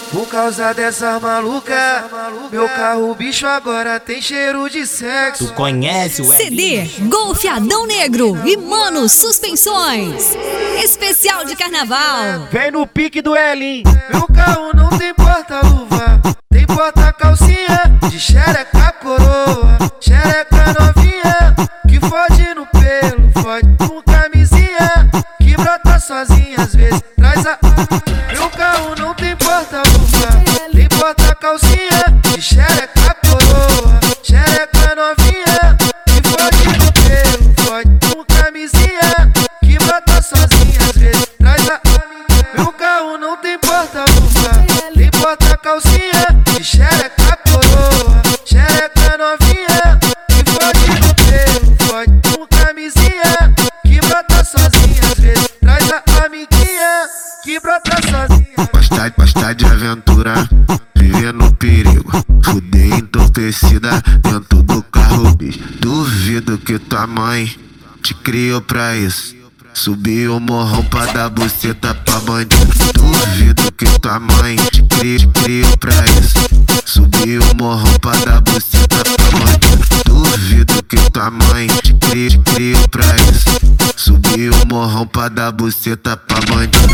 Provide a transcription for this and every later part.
Por causa dessa maluca, meu carro bicho agora tem cheiro de sexo. Tu conhece o CD Golf Adão Negro e Mano Suspensões. Especial de carnaval. Vem no pique do Elin. Meu carro não tem porta-luva, tem porta-calcinha de xereca coroa, xereca novinha, que fode no pelo, fode com camisinha, que brota sozinha às vezes, traz a... Meu carro não tem porta-luva, tem porta-calcinha de xereca coroa, xereca novinha, que fode no pelo, fode com camisinha, que brota sozinha às vezes, traz a... Meu carro não tem porta-luva, tem porta-calcinha de xereca coroa, xereca novinha, que fode no pelo, fode com camisinha, que brota sozinha às vezes, traz a amiguinha, que brota sozinha. Gosta de aventura, viver no perigo, fuder entorpecida dentro do carro, bicho. Duvido que tua mãe te criou pra isso, subir o morrão pra dar buceta pra bandido. Duvido que tua mãe te criou pra isso, subir o morrão pra dar buceta pra bandido. Duvido que tua mãe te criou pra isso, subir o morrão pra dar buceta pra bandido.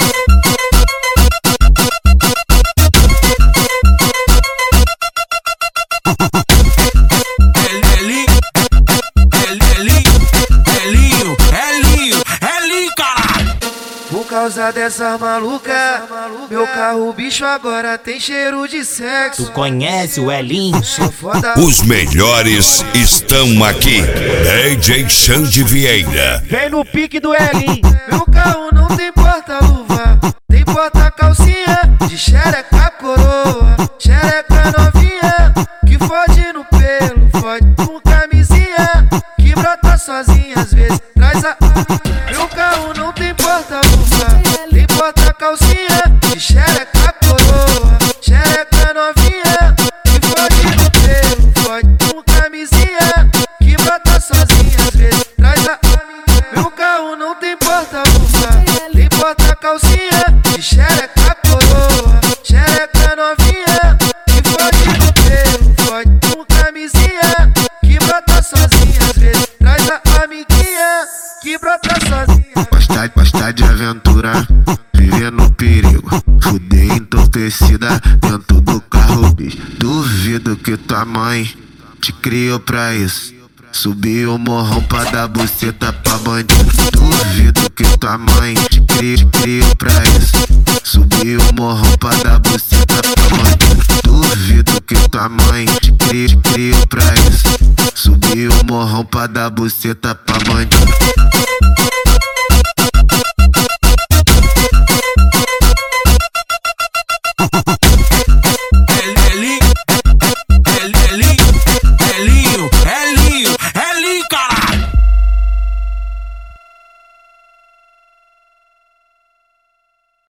Por causa dessa maluca, meu carro bicho agora tem cheiro de sexo. Tu conhece o Elin? Sou foda. Os melhores estão aqui. DJ Xande Vieira. Vem no pique do Elin. Meu carro não tem porta-luva, tem porta-calcinha de xereca coroa, xereca novinha, que fode no pelo, fode com camisinha, que brota sozinha às vezes, traz a... Meu carro não tem porta-luva, tem porta-calcinha de xereca coroa, xereca novinha, que fode no pelo, fode com camisinha, que brota sozinha às vezes, traz a... Meu carro não tem porta-luva, tem porta-calcinha de xereca coroa, xereca novinha, que fode no pelo, fode com camisinha, que brota sozinha às vezes, traz a amiguinha, que brota sozinha. Gosta de aventura, viver no perigo, fuder entorpecida dentro do carro, bicho. Duvido que tua mãe te criou pra isso, subir o morrão pra dar buceta pra bandido. Duvido que tua mãe te criou pra isso, subir o morrão pra dar buceta pra bandido. Duvido que tua mãe te criou pra isso, subir o morrão pra dar buceta pra bandido.